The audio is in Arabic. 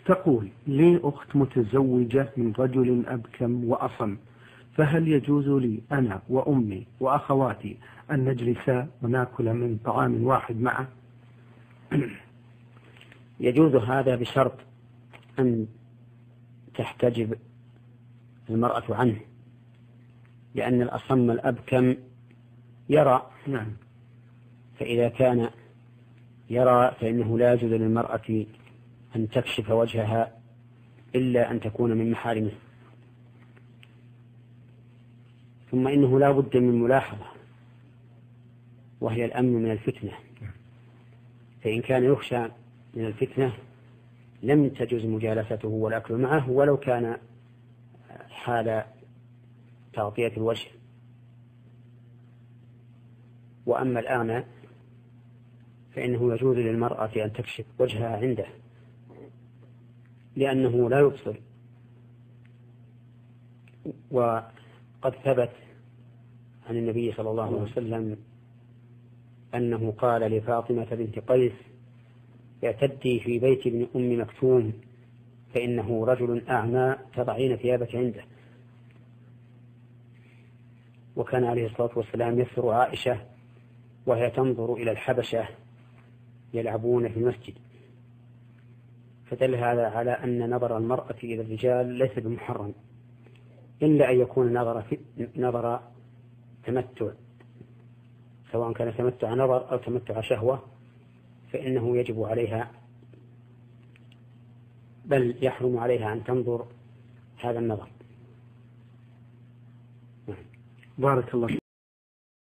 تقول لي أخت متزوجة من رجل أبكم وأصم، فهل يجوز لي أنا وأمي وأخواتي أن نجلس ونأكل من طعام واحد معه؟ يجوز هذا بشرط أن تحتجب المرأة عنه، لأن الأصم الأبكم يرى. نعم. فإذا كان يرى فإنه لا يجوز للمرأة أن تكشف وجهها إلا أن تكون من محارمه. ثم إنه لا بد من ملاحظة، وهي الأمن من الفتنة. فإن كان يخشى من الفتنة لم تجوز مجالسته والأكل معه ولو كان حال تغطية الوجه. وأما الآن فإنه يجوز للمرأة أن تكشف وجهها عنده، لأنه لا يبصر. وقد ثبت عن النبي صلى الله عليه وسلم أنه قال لفاطمة بنت قيس: اعتدي في بيت ابن أم مكتوم فإنه رجل أعمى تضعين ثيابك عنده. وكان عليه الصلاة والسلام يسر عائشة وهي تنظر إلى الحبشة يلعبون في المسجد، فدل هذا على أن نظر المرأة إلى الرجال ليس بمحرم، إلا أن يكون نظر تمتع، سواء كان تمتع نظر أو تمتع شهوة، فإنه يجب عليها بل يحرم عليها أن تنظر هذا النظر. بارك الله.